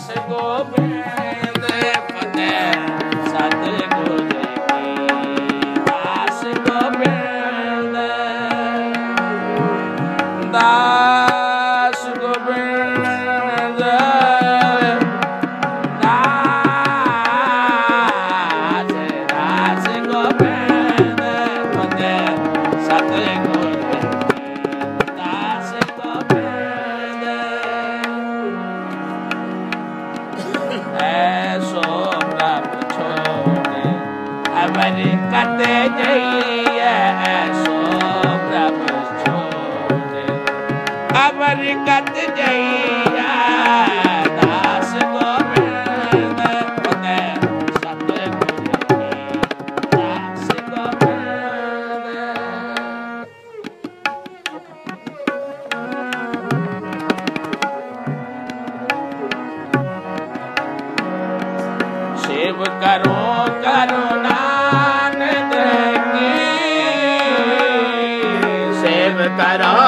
गोबिंद फतेह सतगुर की दास गोबिंद दास गोबिंद दास गोबिंद फतेह सतगुर की दास गोबिंद ऐसो प्रभ छोड़े अमर कते जइए ऐसो प्रभ छोड़े अमर कत जइए दास गोबिंद फतेह सतगुर की दास गोबिंद शिव करो करुणान की शिव करो